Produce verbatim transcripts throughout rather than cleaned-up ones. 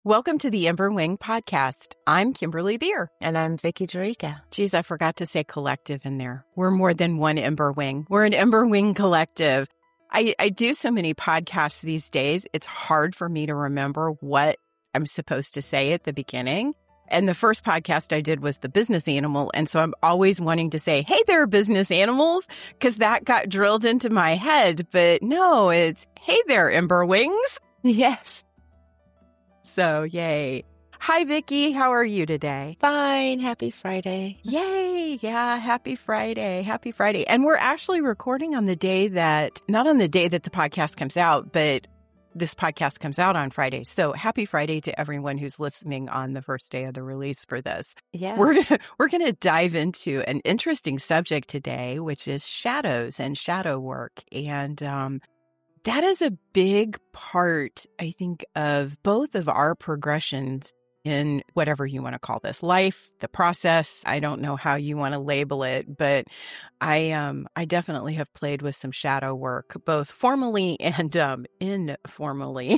Welcome to the Ember Wing Podcast. I'm Kimberly Beer. And I'm Vicky Jerica. Geez, I forgot to say collective in there. We're more than one Ember Wing. We're an Ember Wing collective. I, I do so many podcasts these days, it's hard for me to remember what I'm supposed to say at the beginning. And the first podcast I did was the business animal. And so I'm always wanting to say, hey there, business animals, because that got drilled into my head. But no, it's, hey there, Ember Wings. Yes. So, yay. Hi, Vicky. How are you today? Fine. Happy Friday. Yay. Yeah. Happy Friday. Happy Friday. And we're actually recording on the day that, not on the day that the podcast comes out, but this podcast comes out on Friday. So happy Friday to everyone who's listening on the first day of the release for this. Yeah. We're going to we're going to dive into an interesting subject today, which is shadows and shadow work. And um that is a big part, I think, of both of our progressions in whatever you want to call this, life, the process. I don't know how you want to label it, but I um I definitely have played with some shadow work, both formally and um informally.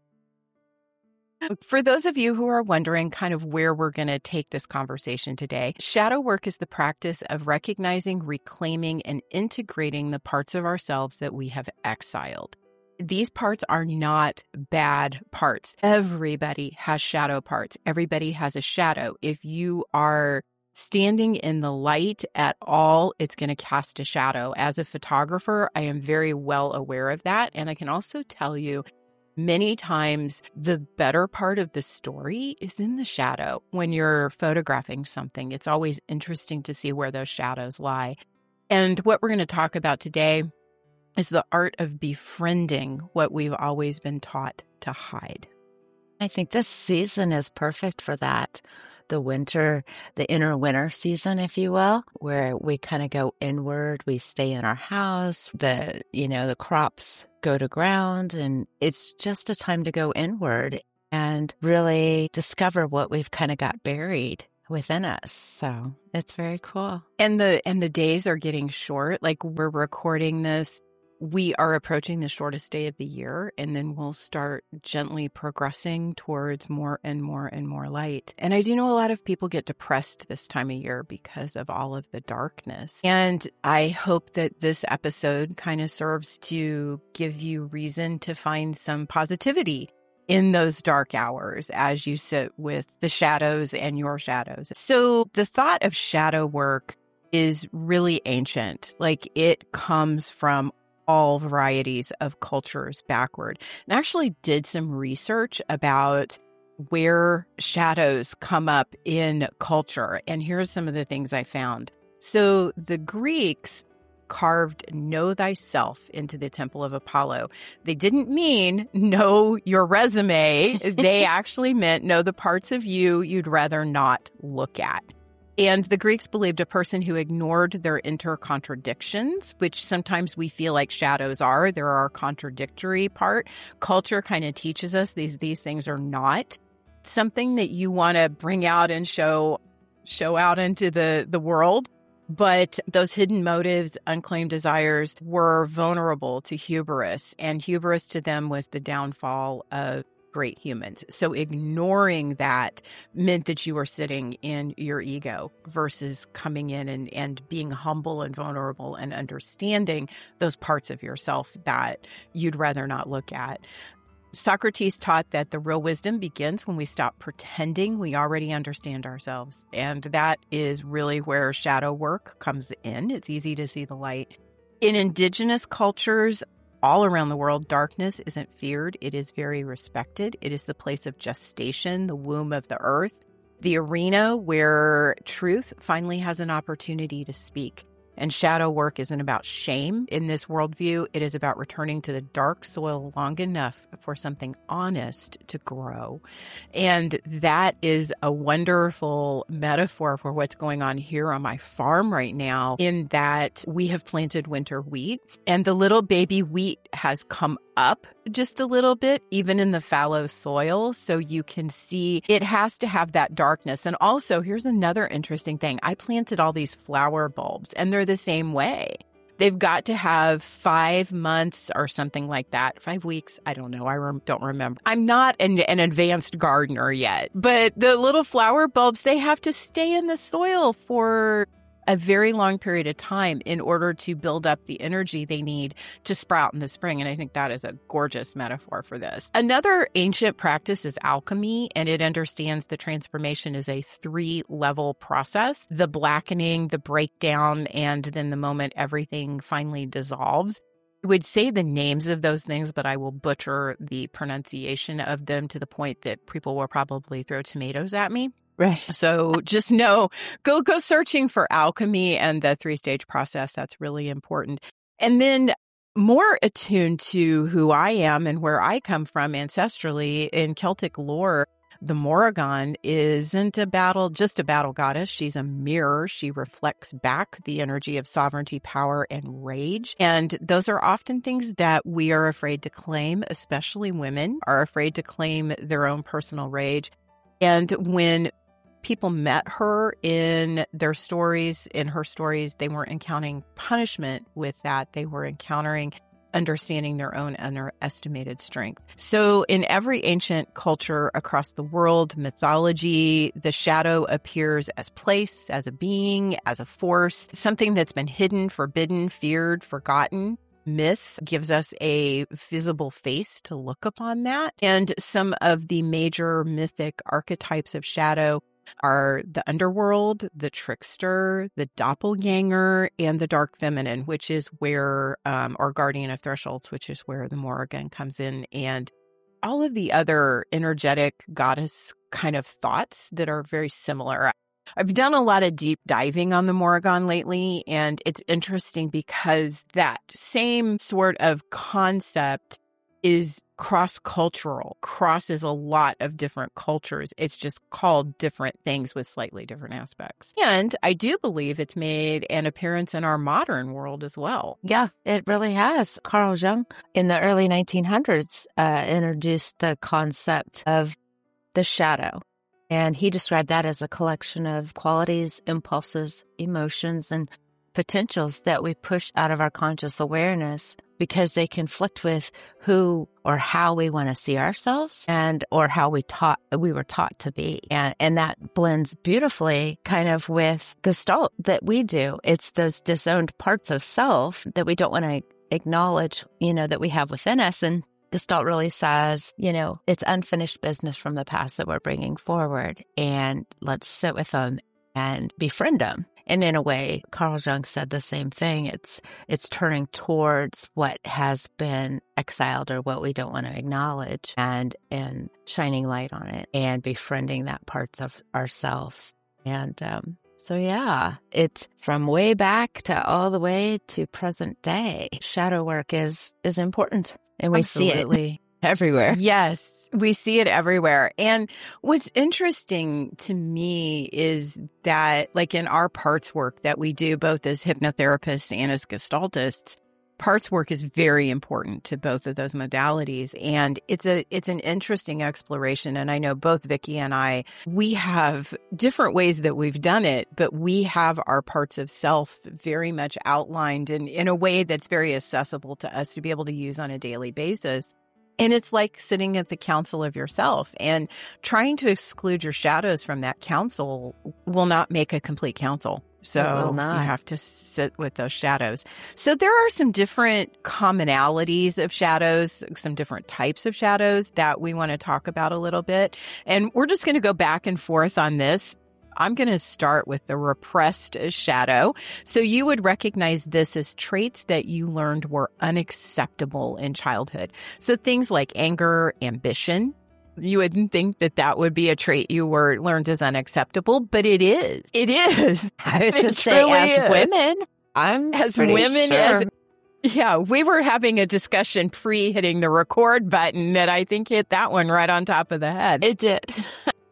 For those of you who are wondering kind of where we're going to take this conversation today, shadow work is the practice of recognizing, reclaiming, and integrating the parts of ourselves that we have exiled. These parts are not bad parts. Everybody has shadow parts. Everybody has a shadow. If you are standing in the light at all, it's going to cast a shadow. As a photographer, I am very well aware of that. And I can also tell you, many times, the better part of the story is in the shadow. When you're photographing something, it's always interesting to see where those shadows lie. And what we're going to talk about today is the art of befriending what we've always been taught to hide. I think this season is perfect for that. The winter, the inner winter season, if you will, where we kind of go inward. We stay in our house. The, you know, the crops go to ground, and it's just a time to go inward and really discover what we've kind of got buried within us. So it's very cool. And the and the days are getting short. Like, we're recording this, we are approaching the shortest day of the year, and then we'll start gently progressing towards more and more and more light. And I do know a lot of people get depressed this time of year because of all of the darkness. And I hope that this episode kind of serves to give you reason to find some positivity in those dark hours as you sit with the shadows and your shadows. So the thought of shadow work is really ancient. Like, it comes from all varieties of cultures backward. And I actually did some research about where shadows come up in culture. And here's some of the things I found. So the Greeks carved know thyself into the temple of Apollo. They didn't mean know your resume. They actually meant know the parts of you you'd rather not look at. And the Greeks believed a person who ignored their inner contradictions, which sometimes we feel like shadows are. There are contradictory part. Culture kind of teaches us these these things are not something that you want to bring out and show show out into the, the world. But those hidden motives, unclaimed desires were vulnerable to hubris. And hubris to them was the downfall of great humans. So ignoring that meant that you were sitting in your ego versus coming in and, and being humble and vulnerable and understanding those parts of yourself that you'd rather not look at. Socrates taught that the real wisdom begins when we stop pretending we already understand ourselves. And that is really where shadow work comes in. It's easy to see the light. In indigenous cultures all around the world, darkness isn't feared. It is very respected. It is the place of gestation, the womb of the earth, the arena where truth finally has an opportunity to speak. And shadow work isn't about shame in this worldview. It is about returning to the dark soil long enough for something honest to grow. And that is a wonderful metaphor for what's going on here on my farm right now, in that we have planted winter wheat and the little baby wheat has come up just a little bit, even in the fallow soil. So you can see it has to have that darkness. And also, here's another interesting thing. I planted all these flower bulbs and they're the same way. They've got to have five months or something like that. Five weeks. I don't know. I rem- don't remember. I'm not an, an advanced gardener yet, but the little flower bulbs, they have to stay in the soil for a very long period of time in order to build up the energy they need to sprout in the spring. And I think that is a gorgeous metaphor for this. Another ancient practice is alchemy, and it understands the transformation is a three-level process: the blackening, the breakdown, and then the moment everything finally dissolves. I would say the names of those things, but I will butcher the pronunciation of them to the point that people will probably throw tomatoes at me. Right. So just know, go, go searching for alchemy and the three-stage process. That's really important. And then more attuned to who I am and where I come from ancestrally in Celtic lore, the Morrigan isn't a battle, just a battle goddess. She's a mirror. She reflects back the energy of sovereignty, power, and rage. And those are often things that we are afraid to claim, especially women are afraid to claim their own personal rage. And when people met her in their stories, in her stories, they weren't encountering punishment with that. They were encountering understanding their own underestimated strength. So in every ancient culture across the world, mythology, the shadow appears as place, as a being, as a force, something that's been hidden, forbidden, feared, forgotten. Myth gives us a visible face to look upon that. And some of the major mythic archetypes of shadow are the underworld, the trickster, the doppelganger, and the dark feminine, which is where, um, or guardian of thresholds, which is where the Morrigan comes in, and all of the other energetic goddess kind of thoughts that are very similar. I've done a lot of deep diving on the Morrigan lately, and it's interesting because that same sort of concept is cross-cultural, crosses a lot of different cultures. It's just called different things with slightly different aspects. And I do believe it's made an appearance in our modern world as well. Yeah, it really has. Carl Jung in the early nineteen hundreds uh, introduced the concept of the shadow. And he described that as a collection of qualities, impulses, emotions, and potentials that we push out of our conscious awareness because they conflict with who or how we want to see ourselves and or how we taught we were taught to be. And, and that blends beautifully kind of with Gestalt that we do. It's those disowned parts of self that we don't want to acknowledge, you know, that we have within us. And Gestalt really says, you know, it's unfinished business from the past that we're bringing forward, and let's sit with them and befriend them. And in a way, Carl Jung said the same thing. It's it's turning towards what has been exiled or what we don't want to acknowledge, and and shining light on it and befriending that parts of ourselves. And um, so, yeah, it's from way back to all the way to present day. Shadow work is is important, and we Absolutely. see it everywhere. Yes. We see it everywhere. And what's interesting to me is that, like in our parts work that we do both as hypnotherapists and as gestaltists, parts work is very important to both of those modalities. And it's a it's an interesting exploration. And I know both Vicki and I, we have different ways that we've done it, but we have our parts of self very much outlined in, in a way that's very accessible to us to be able to use on a daily basis. And it's like sitting at the council of yourself, and trying to exclude your shadows from that council will not make a complete council. So you have to sit with those shadows. So there are some different commonalities of shadows, some different types of shadows that we want to talk about a little bit. And we're just going to go back and forth on this. I'm going to start with the repressed shadow. So you would recognize this as traits that you learned were unacceptable in childhood. So things like anger, ambition. You wouldn't think that that would be a trait you were learned as unacceptable, but it is. It is. I was to say, as is. women, I'm as pretty women, sure. as yeah, we were having a discussion pre hitting the record button that I think hit that one right on top of the head. It did.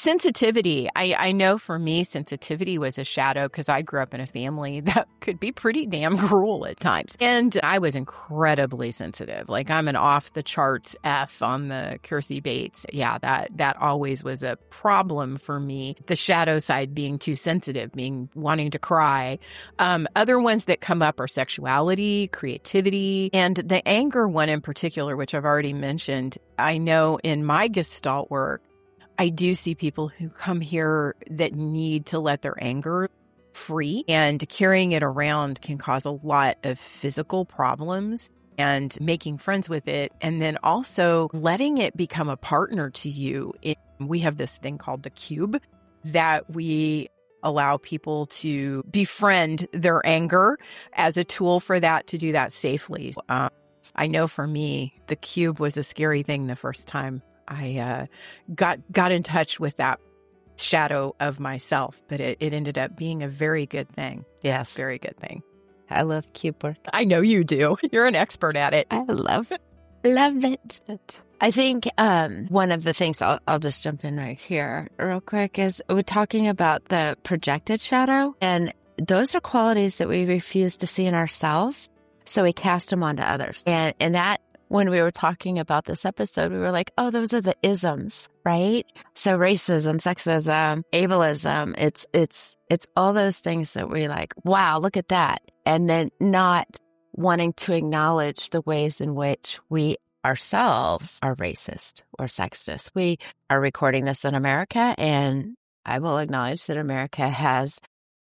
sensitivity. I, I know for me, sensitivity was a shadow because I grew up in a family that could be pretty damn cruel at times. And I was incredibly sensitive. Like I'm an off the charts F on the Kiersey Bates. Yeah, that, that always was a problem for me. The shadow side being too sensitive, being wanting to cry. Um, other ones that come up are sexuality, creativity, and the anger one in particular, which I've already mentioned. I know in my Gestalt work, I do see people who come here that need to let their anger free, and carrying it around can cause a lot of physical problems, and making friends with it. And then also letting it become a partner to you. It, we have this thing called the cube that we allow people to befriend their anger as a tool for that, to do that safely. Um, I know for me, the cube was a scary thing the first time I uh, got got in touch with that shadow of myself, but it, it ended up being a very good thing. Yes. Very good thing. I love cube work. I know you do. You're an expert at it. I love it. Love it. I think um, one of the things, I'll, I'll just jump in right here real quick, is we're talking about the projected shadow. And those are qualities that we refuse to see in ourselves. So we cast them onto others. And, and that, when we were talking about this episode, we were like, oh, those are the isms, right? So racism, sexism, ableism, it's, it's, it's all those things that we like, wow, look at that. And then not wanting to acknowledge the ways in which we ourselves are racist or sexist. We are recording this in America, and I will acknowledge that America has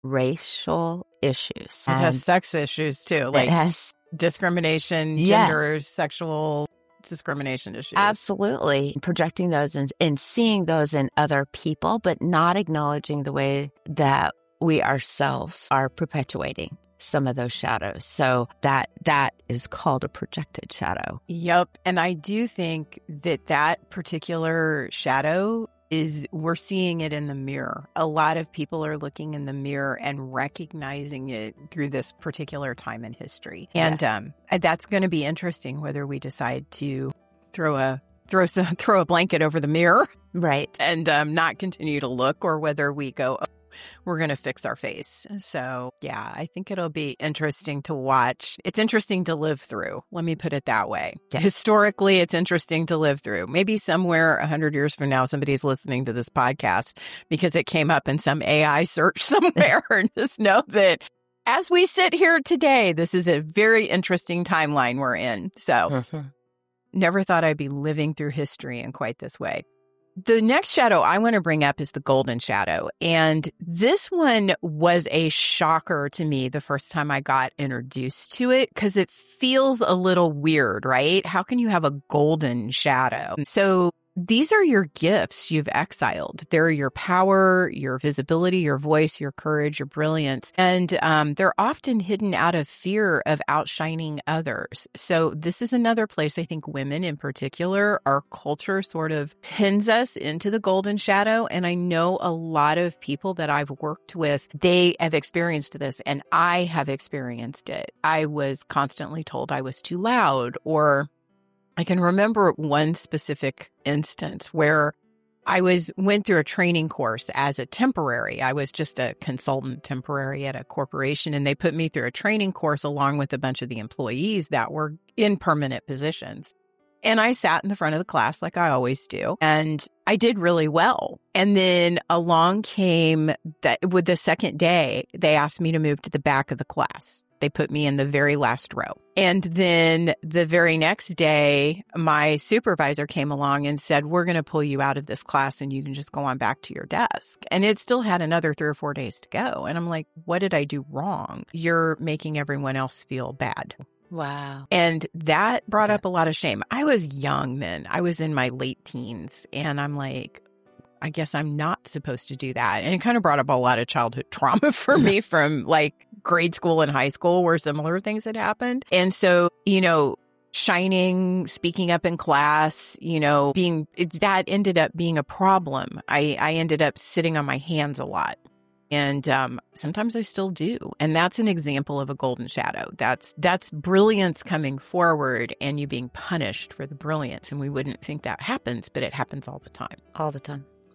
racial issues. It has sex issues too. Like it has discrimination, yes. gender, sexual discrimination issues. Absolutely. Projecting those and, and seeing those in other people, but not acknowledging the way that we ourselves are perpetuating some of those shadows. So that that is called a projected shadow. Yep. And I do think that that particular shadow is, we're seeing it in the mirror. A lot of people are looking in the mirror and recognizing it through this particular time in history. And Yes. um, that's going to be interesting whether we decide to throw a throw some, throw a blanket over the mirror Right. and um, not continue to look, or whether we go, oh, we're going to fix our face. So yeah, I think it'll be interesting to watch. It's interesting to live through. Let me put it that way. Yes. Historically, it's interesting to live through. Maybe somewhere a hundred years from now, somebody's listening to this podcast because it came up in some A I search somewhere. And just know that as we sit here today, this is a very interesting timeline we're in. So Mm-hmm. never thought I'd be living through history in quite this way. The next shadow I want to bring up is the golden shadow. And this one was a shocker to me the first time I got introduced to it, because it feels a little weird, right? How can you have a golden shadow? So these are your gifts you've exiled. They're your power, your visibility, your voice, your courage, your brilliance. And um, they're often hidden out of fear of outshining others. So this is another place I think women in particular, our culture sort of pins us into the golden shadow. And I know a lot of people that I've worked with, they have experienced this, and I have experienced it. I was constantly told I was too loud, or I can remember one specific instance where I was went through a training course as a temporary. I was just a consultant temporary at a corporation, and they put me through a training course along with a bunch of the employees that were in permanent positions. And I sat in the front of the class like I always do, and I did really well. And then along came that with the second day, they asked me to move to the back of the class. They put me in the very last row. And then the very next day, my supervisor came along and said, we're going to pull you out of this class and you can just go on back to your desk. And it still had another three or four days to go. And I'm like, what did I do wrong? You're making everyone else feel bad. Wow. And that brought Yeah. up a lot of shame. I was young then. I was in my late teens. And I'm like, I guess I'm not supposed to do that. And it kind of brought up a lot of childhood trauma for me from like grade school and high school where similar things had happened. And so, you know, shining, speaking up in class, you know, being, that ended up being a problem. I, I ended up sitting on my hands a lot. And um, sometimes I still do. And that's an example of a golden shadow. That's that's brilliance coming forward and you being punished for the brilliance. And we wouldn't think that happens, but it happens all the time. All the time.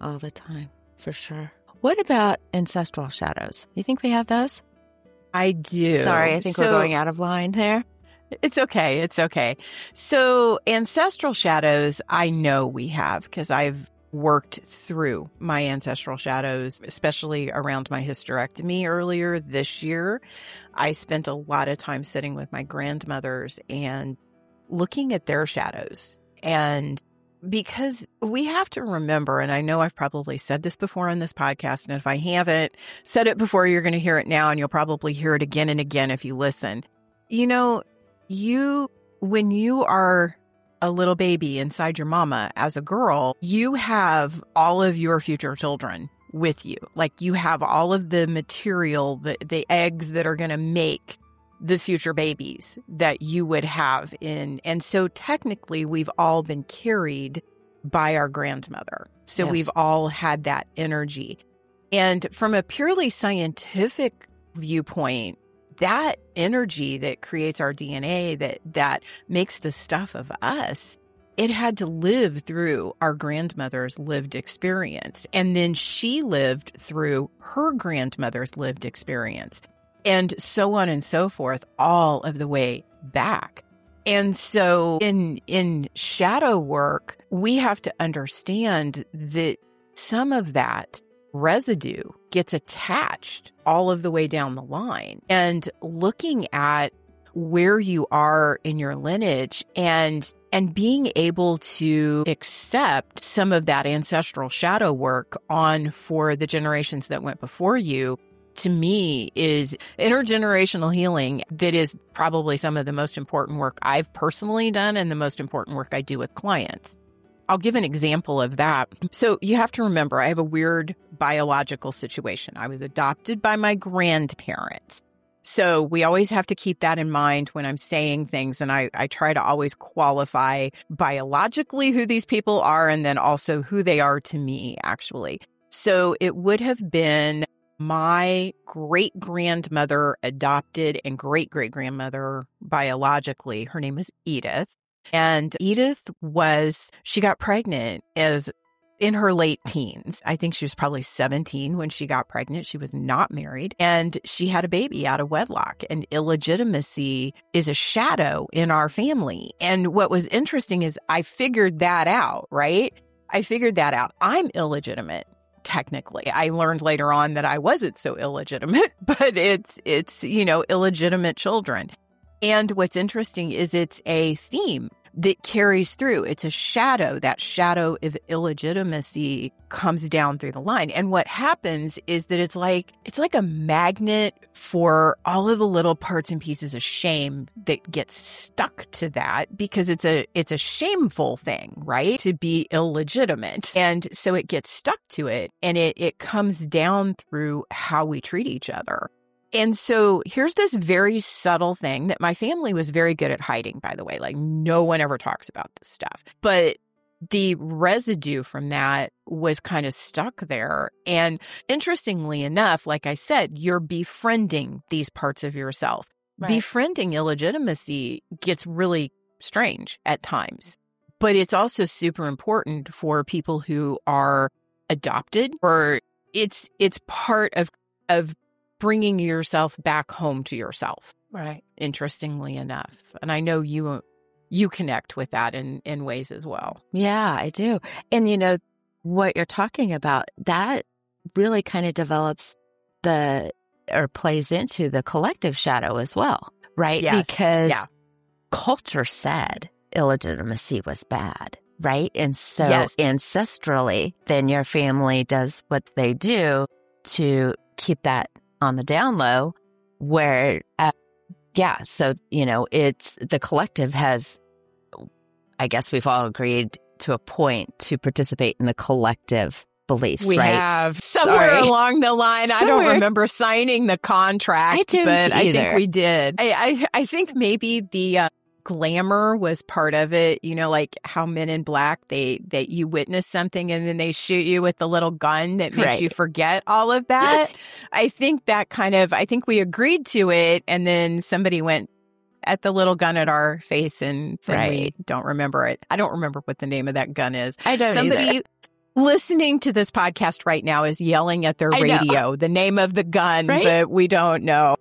all the time, for sure. What about ancestral shadows? You think we have those? I do. Sorry, I think so, we're going out of line there. It's okay. It's okay. So ancestral shadows, I know we have because I've worked through my ancestral shadows, especially around my hysterectomy earlier this year. I spent a lot of time sitting with my grandmothers and looking at their shadows. And because we have to remember, and I know I've probably said this before on this podcast, and if I haven't said it before, you're going to hear it now, and you'll probably hear it again and again if you listen. You know, you, when you are a little baby inside your mama as a girl, you have all of your future children with you. Like you have all of the material, the, the eggs that are going to make the future babies that you would have in. And so technically we've all been carried by our grandmother. So Yes. we've all had that energy. And from a purely scientific viewpoint, that energy that creates our D N A, that, that makes the stuff of us, it had to live through our grandmother's lived experience. And then she lived through her grandmother's lived experience. And so on and so forth, all of the way back. And so in, in shadow work, we have to understand that some of that residue gets attached all of the way down the line. And looking at where you are in your lineage and and being able to accept some of that ancestral shadow work on for the generations that went before you, to me, is intergenerational healing. That is probably some of the most important work I've personally done and the most important work I do with clients. I'll give an example of that. So you have to remember, I have a weird biological situation. I was adopted by my grandparents. So we always have to keep that in mind when I'm saying things. And I, I try to always qualify biologically who these people are and then also who they are to me, actually. So it would have been my great-grandmother adopted and great-great-grandmother biologically. Her name is Edith. And Edith was, she got pregnant as in her late teens. I think she was probably seventeen when she got pregnant. She was not married and she had a baby out of wedlock, and illegitimacy is a shadow in our family. And what was interesting is I figured that out, right? I figured that out. I'm illegitimate. Technically, I learned later on that I wasn't so illegitimate, but it's, it's, you know, illegitimate children. And what's interesting is it's a theme that carries through. It's a shadow. That shadow of illegitimacy comes down through the line. And what happens is that it's like, it's like a magnet for all of the little parts and pieces of shame that get stuck to that, because it's a, it's a shameful thing, right? To be illegitimate. And so it gets stuck to it, and it, it comes down through how we treat each other. And so here's this very subtle thing that my family was very good at hiding, by the way. Like, no one ever talks about this stuff. But the residue from that was kind of stuck there. And interestingly enough, like I said, you're befriending these parts of yourself. Right. Befriending illegitimacy gets really strange at times. But it's also super important for people who are adopted, or it's it's part of of bringing yourself back home to yourself. Right. Interestingly enough. And I know you you connect with that in, in ways as well. Yeah, I do. And, you know, what you're talking about, that really kind of develops the, or plays into the collective shadow as well, right? Yes. Because yeah. culture said illegitimacy was bad, right? And so yes. ancestrally, then your family does what they do to keep that on the down low, where, uh, yeah, so, you know, it's the collective has, I guess we've all agreed to a point to participate in the collective beliefs, we right? We have somewhere Sorry. along the line. Somewhere. I don't remember signing the contract, I didn't but either. I think we did. I, I, I think maybe the uh, glamour was part of it. You know, like how Men in Black, they that you witness something and then they shoot you with the little gun that makes Right. you forget all of that. I think that kind of, I think we agreed to it, and then somebody went at the little gun at our face, and then Right. we don't remember it. I don't remember what the name of that gun is. I don't Somebody either. listening to this podcast right now is yelling at their I know. radio, the name of the gun, Right? but we don't know.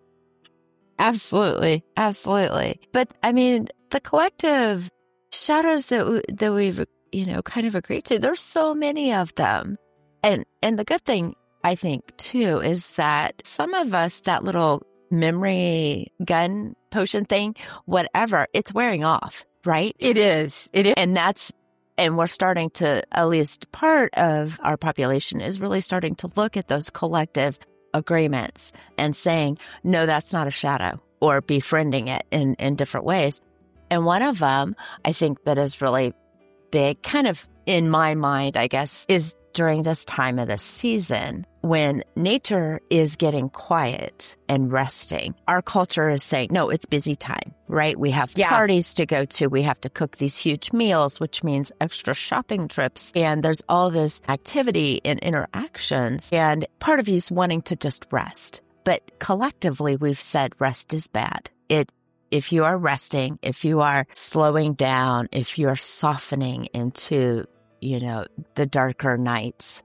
Absolutely. Absolutely. But I mean, the collective shadows that, w- that we've, you know, kind of agreed to, there's so many of them. And, and the good thing, I think, too, is that some of us, that little memory gun potion thing, whatever, it's wearing off, right? It is. It is. And that's, and we're starting to, at least part of our population is really starting to look at those collective agreements and saying, no, that's not a shadow, or befriending it in, in different ways. And one of them, I think that is really big, kind of in my mind, I guess, is during this time of the season when nature is getting quiet and resting. Our culture is saying, no, it's busy time, right? We have Yeah. parties to go to. We have to cook these huge meals, which means extra shopping trips. And there's all this activity and interactions. And part of you is wanting to just rest. But collectively, we've said rest is bad. It If you are resting, if you are slowing down, if you're softening into, you know, the darker nights,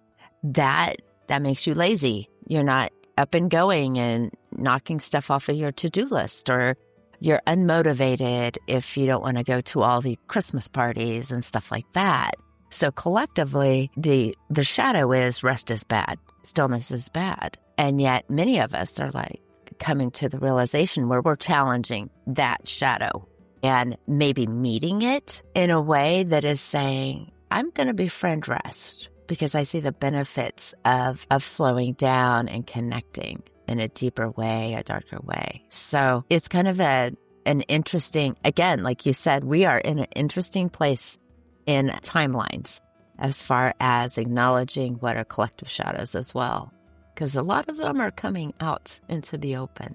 that that makes you lazy. You're not up and going and knocking stuff off of your to-do list, or you're unmotivated if you don't want to go to all the Christmas parties and stuff like that. So collectively, the the shadow is rest is bad, stillness is bad. And yet many of us are like coming to the realization where we're challenging that shadow and maybe meeting it in a way that is saying, I'm going to befriend rest because I see the benefits of, of slowing down and connecting in a deeper way, a darker way. So it's kind of a an interesting, again, like you said, we are in an interesting place in timelines as far as acknowledging what are collective shadows as well, because a lot of them are coming out into the open.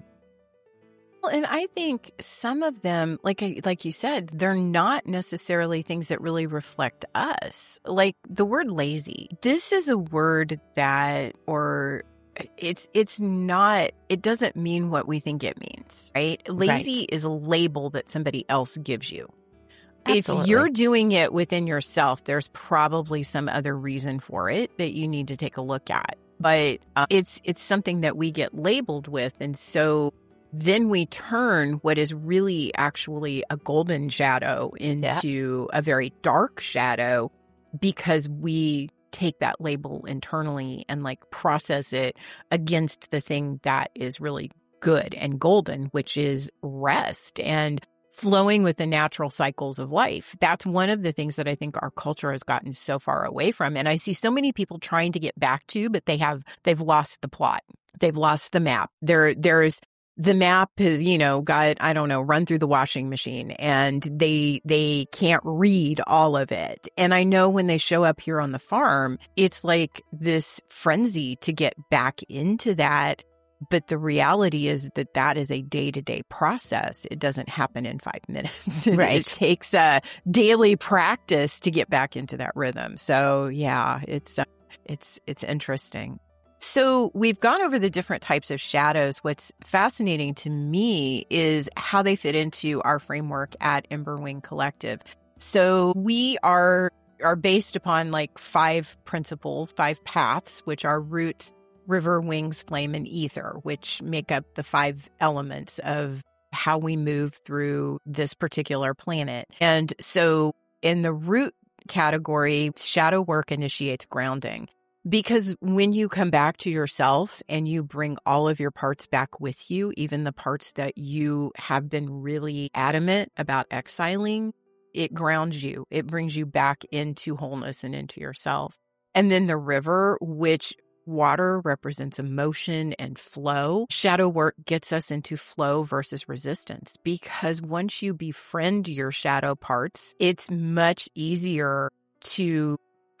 Well, and I think some of them, like I- like you said, they're not necessarily things that really reflect us. Like the word lazy. This is a word that, or it's it's not, it doesn't mean what we think it means, right? Lazy Right. is a label that somebody else gives you. Absolutely. If you're doing it within yourself, there's probably some other reason for it that you need to take a look at. But uh, it's it's something that we get labeled with, and so then we turn what is really actually a golden shadow into a very dark shadow because we take that label internally and like process it against the thing that is really good and golden, which is rest and flowing with the natural cycles of life. That's one of the things that I think our culture has gotten so far away from. And I see so many people trying to get back to, but they have, they've lost the plot. They've lost the map. There, there's, the map is, you know, got, I don't know, run through the washing machine, and they, they can't read all of it. And I know when they show up here on the farm, it's like this frenzy to get back into that. But the reality is that that is a day-to-day process. It doesn't happen in five minutes. It, Right. it takes a daily practice to get back into that rhythm. So yeah, it's, uh, it's, it's interesting. So we've gone over the different types of shadows. What's fascinating to me is how they fit into our framework at Emberwing Collective. So we are are based upon like five principles, five paths, which are roots, river, wings, flame, and ether, which make up the five elements of how we move through this particular planet. And so in the root category, shadow work initiates grounding. Because when you come back to yourself and you bring all of your parts back with you, even the parts that you have been really adamant about exiling, it grounds you. It brings you back into wholeness and into yourself. And then the river, which water represents emotion and flow. Shadow work gets us into flow versus resistance, because once you befriend your shadow parts, it's much easier to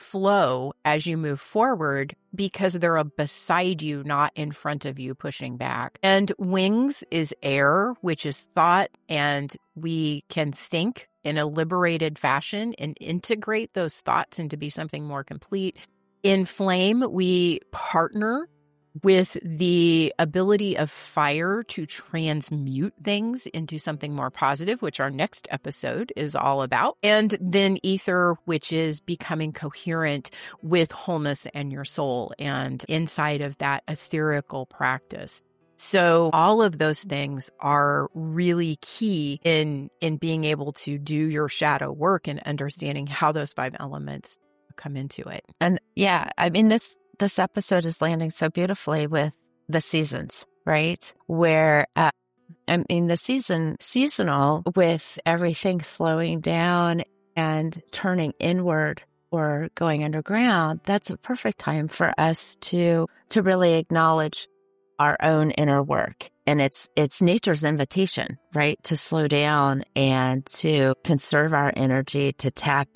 flow as you move forward because they're beside you, not in front of you, pushing back. And wings is air, which is thought, and we can think in a liberated fashion and integrate those thoughts into be something more complete. In flame, we partner with the ability of fire to transmute things into something more positive, which our next episode is all about. And then ether, which is becoming coherent with wholeness and your soul, and inside of that etherical practice. So all of those things are really key in, in being able to do your shadow work and understanding how those five elements come into it. And yeah, I mean, this This episode is landing so beautifully with the seasons, right? Where, uh, I mean, the season, seasonal with everything slowing down and turning inward or going underground, that's a perfect time for us to, to really acknowledge our own inner work. And it's, it's nature's invitation, right? To slow down and to conserve our energy, to tap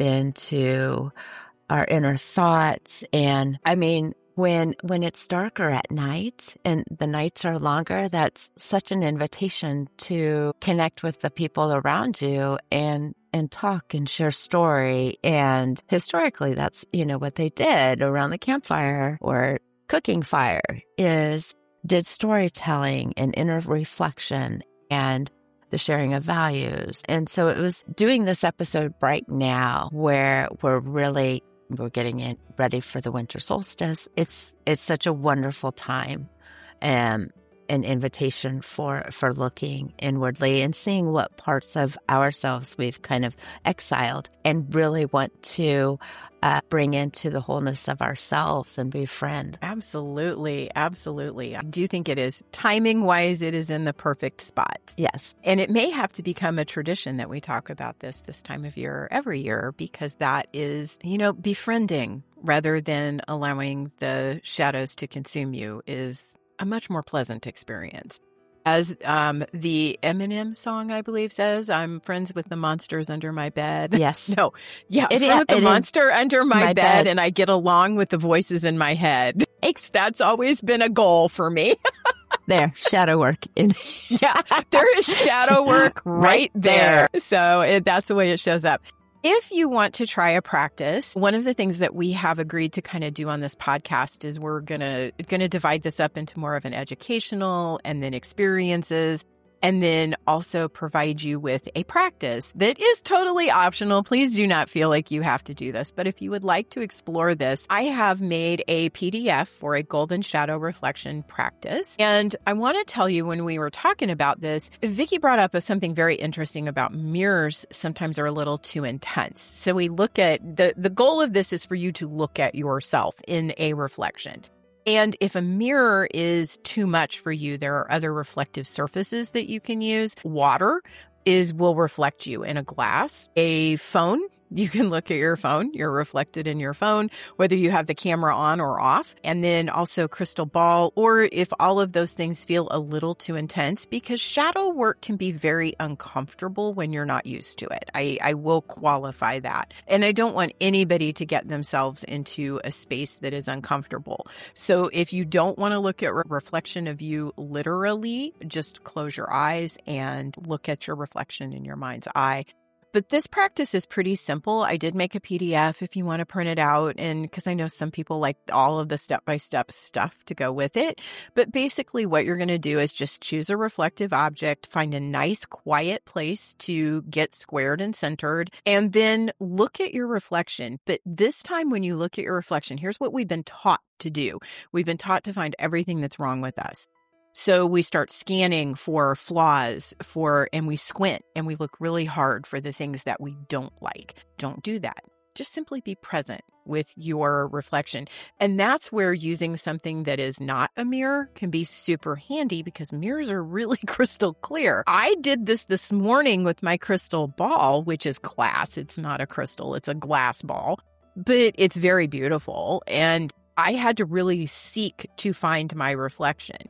into our inner thoughts. And I mean, when, when it's darker at night and the nights are longer, that's such an invitation to connect with the people around you and, and talk and share story. And historically, that's, you know, what they did around the campfire or cooking fire is did storytelling and inner reflection and the sharing of values. And so it was doing this episode right now where we're really We're getting in ready for the winter solstice. It's it's such a wonderful time, and an invitation for for looking inwardly and seeing what parts of ourselves we've kind of exiled and really want to uh, bring into the wholeness of ourselves and befriend. Absolutely, absolutely. I do think it is timing wise. It is in the perfect spot. Yes, and it may have to become a tradition that we talk about this this time of year every year, because that is, you know, befriending rather than allowing the shadows to consume you is a much more pleasant experience. As um, the Eminem song, I believe, says, I'm friends with the monsters under my bed. Yes. No, yeah, It I'm is- friends with the it is monster under my, my bed, bed. and I get along with the voices in my head. That's always been a goal for me. there, shadow work. In- Yeah, there is shadow work right, Right there. there. So it, that's the way it shows up. If you want to try a practice, one of the things that we have agreed to kind of do on this podcast is we're going to going to divide this up into more of an educational and then experiences, and then also provide you with a practice that is totally optional. Please do not feel like you have to do this. But if you would like to explore this, I have made a P D F for a golden shadow reflection practice. And I want to tell you, when we were talking about this, Vicki brought up something very interesting about mirrors sometimes are a little too intense. So we look at the, the goal of this is for you to look at yourself in a reflection. And if a mirror is too much for you, there are other reflective surfaces that you can use. Water is will reflect you in a glass. A phone, you can look at your phone. You're reflected in your phone, whether you have the camera on or off. And then also crystal ball, or if all of those things feel a little too intense, because shadow work can be very uncomfortable when you're not used to it. I, I will qualify that. And I don't want anybody to get themselves into a space that is uncomfortable. So if you don't want to look at a reflection of you literally, just close your eyes and look at your reflection in your mind's eye. But this practice is pretty simple. I did make a P D F if you want to print it out, and because I know some people like all of the step-by-step stuff to go with it. But basically what you're going to do is just choose a reflective object, find a nice quiet place to get squared and centered, and then look at your reflection. But this time when you look at your reflection, here's what we've been taught to do. We've been taught to find everything that's wrong with us. So we start scanning for flaws, for, and we squint and we look really hard for the things that we don't like. Don't do that. Just simply be present with your reflection. And that's where using something that is not a mirror can be super handy, because mirrors are really crystal clear. I did this this morning with my crystal ball, which is glass. It's not a crystal, it's a glass ball, but it's very beautiful. And I had to really seek to find my reflection.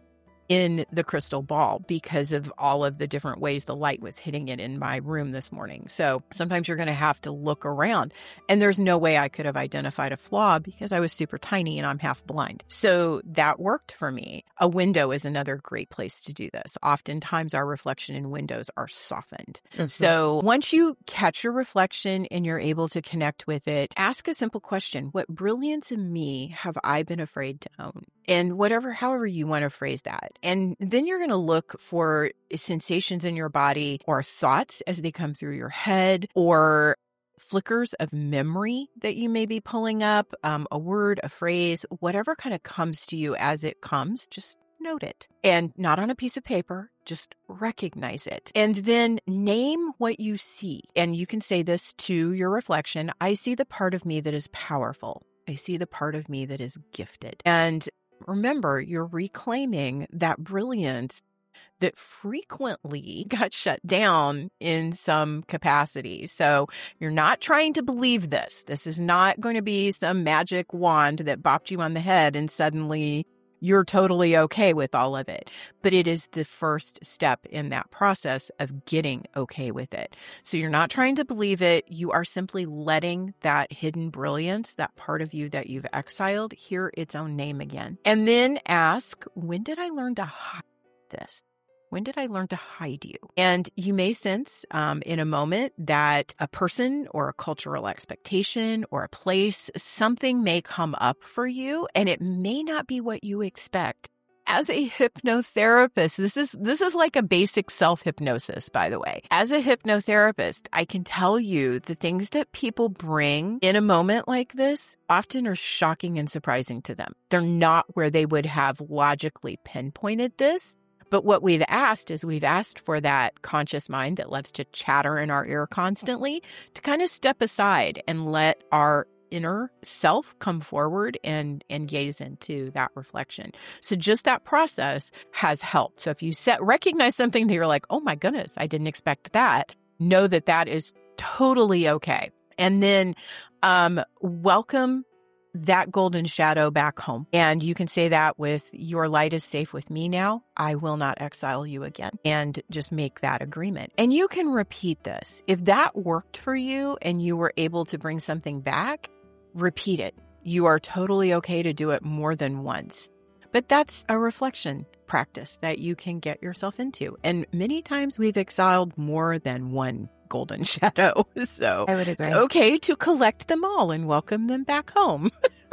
in the crystal ball because of all of the different ways the light was hitting it in my room this morning. So sometimes you're going to have to look around, and there's no way I could have identified a flaw because I was super tiny and I'm half blind. So that worked for me. A window is another great place to do this. Oftentimes our reflection in windows are softened. Mm-hmm. So once you catch your reflection and you're able to connect with it, ask a simple question. What brilliance in me have I been afraid to own? And whatever, however you want to phrase that. And then you're going to look for sensations in your body or thoughts as they come through your head or flickers of memory that you may be pulling up, um, a word, a phrase, whatever kind of comes to you as it comes, just note it. And not on a piece of paper, just recognize it. And then name what you see. And you can say this to your reflection. I see the part of me that is powerful. I see the part of me that is gifted. And remember, you're reclaiming that brilliance that frequently got shut down in some capacity. So you're not trying to believe this. This is not going to be some magic wand that bopped you on the head and suddenly you're totally okay with all of it. But it is the first step in that process of getting okay with it. So you're not trying to believe it. You are simply letting that hidden brilliance, that part of you that you've exiled, hear its own name again. And then ask, when did I learn to hide this? When did I learn to hide you? And you may sense um, in a moment that a person or a cultural expectation or a place, something may come up for you, and it may not be what you expect. As a hypnotherapist, this is this is like a basic self-hypnosis, by the way. As a hypnotherapist, I can tell you the things that people bring in a moment like this often are shocking and surprising to them. They're not where they would have logically pinpointed this. But what we've asked is we've asked for that conscious mind that loves to chatter in our ear constantly to kind of step aside and let our inner self come forward and, and gaze into that reflection. So just that process has helped. So if you set, recognize something that you're like, oh my goodness, I didn't expect that, know that that is totally okay. And then um, welcome that golden shadow back home. And you can say that with your light is safe with me now. I will not exile you again. And just make that agreement. And you can repeat this. If that worked for you and you were able to bring something back, repeat it. You are totally okay to do it more than once. But that's a reflection practice that you can get yourself into. And many times we've exiled more than one golden shadow. So I would agree. It's okay to collect them all and welcome them back home.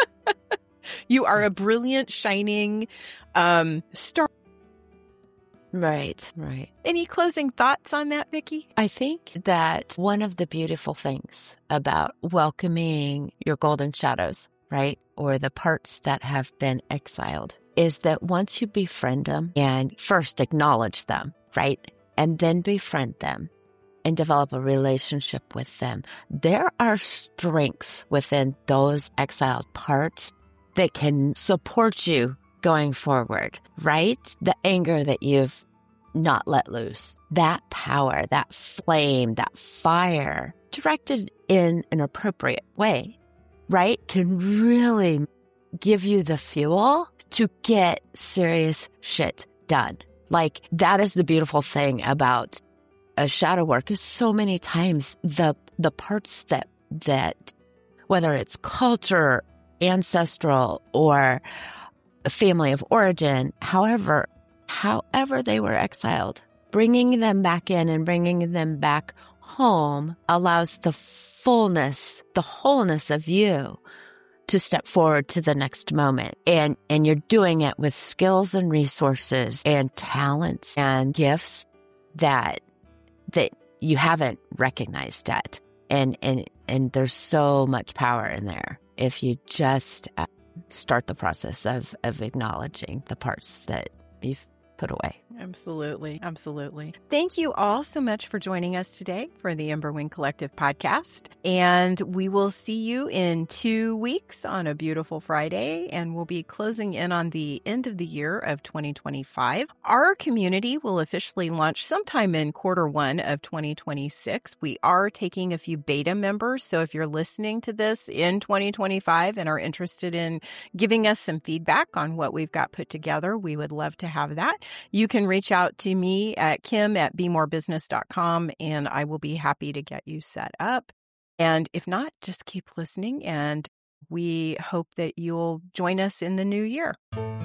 You are a brilliant, shining um, star. Right, right. Any closing thoughts on that, Vicki? I think that one of the beautiful things about welcoming your golden shadows, right, or the parts that have been exiled, is that once you befriend them and first acknowledge them, right, and then befriend them, and develop a relationship with them, there are strengths within those exiled parts that can support you going forward, right? The anger that you've not let loose, that power, that flame, that fire, directed in an appropriate way, right, can really give you the fuel to get serious shit done. Like, that is the beautiful thing about a shadow work is so many times the the parts that that whether it's culture, ancestral, or a family of origin, however, however they were exiled, bringing them back in and bringing them back home allows the fullness, the wholeness of you to step forward to the next moment. And and you're doing it with skills and resources and talents and gifts that that you haven't recognized yet. And, and, and there's so much power in there if you just uh, start the process of, of acknowledging the parts that you've put away. Absolutely. Absolutely. Thank you all so much for joining us today for the Emberwing Collective podcast. And we will see you in two weeks on a beautiful Friday. And we'll be closing in on the end of the year of twenty twenty-five. Our community will officially launch sometime in quarter one of twenty twenty-six. We are taking a few beta members. So if you're listening to this in twenty twenty-five and are interested in giving us some feedback on what we've got put together, we would love to have that. You can reach out to me at kim at be more business dot com, and I will be happy to get you set up. And if not, just keep listening, and we hope that you'll join us in the new year.